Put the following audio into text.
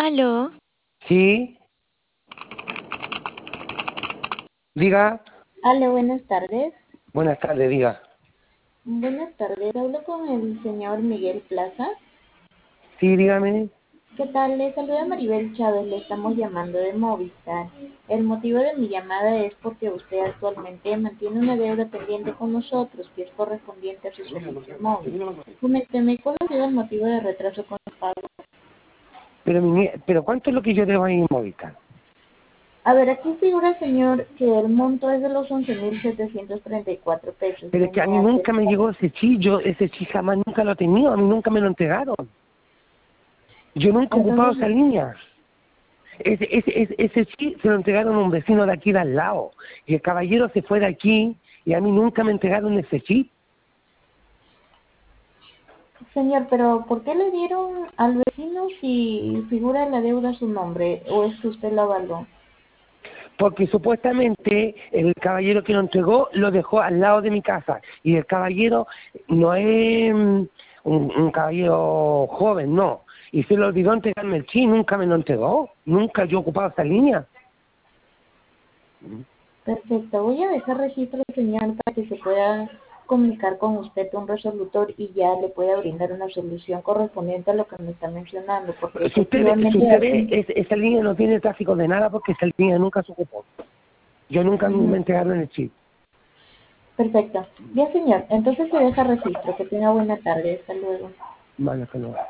Aló, Sí, diga. Hola, buenas tardes. Buenas tardes, diga. Buenas tardes, hablo con el señor Miguel Plaza. Sí, dígame. ¿Qué tal? Le saluda Maribel Chávez, le estamos llamando de Movistar. El motivo de mi llamada es porque usted actualmente mantiene una deuda pendiente con nosotros que es correspondiente a su servicio móvil. Coménteme cuál ha sido el motivo de retraso con el pago. Pero ¿cuánto es lo que yo debo ahí en Movistar? A ver, aquí figura, señor, que el monto es de los 11.734 pesos. Pero es que a Viene mí a nunca me ser. llegó ese chip, ese chip jamás nunca lo he tenido, a mí nunca me lo entregaron. Yo nunca he ocupado esa Entonces, línea. Ese chip se lo entregaron a un vecino de aquí de al lado. Y el caballero se fue de aquí y a mí nunca me entregaron ese chip. señor, pero ¿por qué le dieron al vecino si figura en la deuda su nombre o es que usted lo avaló? Porque supuestamente el caballero que lo entregó lo dejó al lado de mi casa. Y el caballero no es un caballero joven, no. Y se le olvidó entregarme el chip, nunca me lo entregó. Nunca yo he ocupado esa línea. Perfecto, voy a dejar registro, señor, para que se pueda comunicar con usted un resolutor y ya le pueda brindar una solución correspondiente a lo que me está mencionando, porque Si efectivamente usted ve, así. esa línea no tiene tráfico de nada porque esa línea nunca se ocupó. Yo nunca me Ujú. entregaron el chip. Perfecto. Bien, señor, entonces se deja registro. Que tenga buena tarde. Hasta luego. Vale, hasta luego.